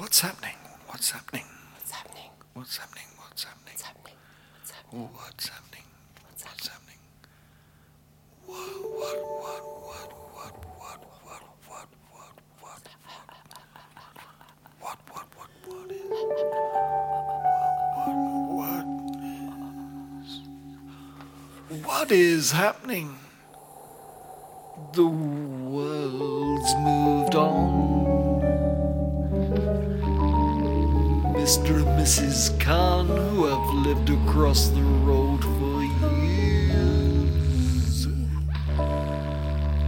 What's happening? What's happening? What's happening? What's happening? What's happening? What's happening? What's happening? What's happening? What's What's happening? happening? What? What is happening? The world's moved on. Mr. and Mrs. Khan, who have lived across the road for